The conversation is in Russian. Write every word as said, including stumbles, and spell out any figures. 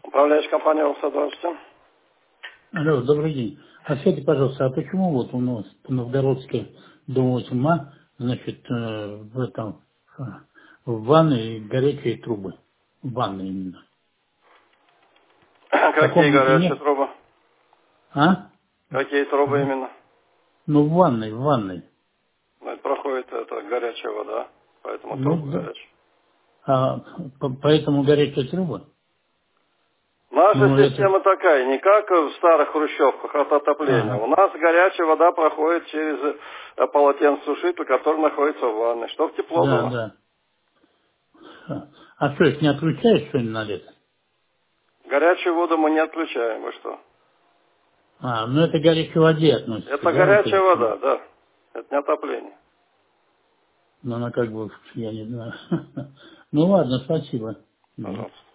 Управляющая компания «Росо», здравствуйте. Алло, добрый день. А скажите, пожалуйста, а почему вот у нас по Новгородской, дом восемь А, значит, э, в этом, э, в ванной горячие трубы? В ванной именно. По Какие комнате горячие нет? трубы? А? Какие трубы В- именно? Ну, в ванной, в ванной. Ну, это проходит это горячая вода, поэтому трубы Ну, да. горячие. А, по- поэтому горячая труба? Наша Ну, это... система такая, не как в старых хрущевках от отопления. У Ага. нас горячая вода проходит через э, полотенцесушитель, который находится в ванной, чтобы тепло Да, было. да. А а что, их не отключаешь, что ли, на лето? Горячую воду мы не отключаем, вы что? А, ну это к горячей воде относится, Это да, вот горячая это? вода, да. Это не отопление. Ну, она как бы, я не знаю. Ну ладно, спасибо. Мгм. Пожалуйста.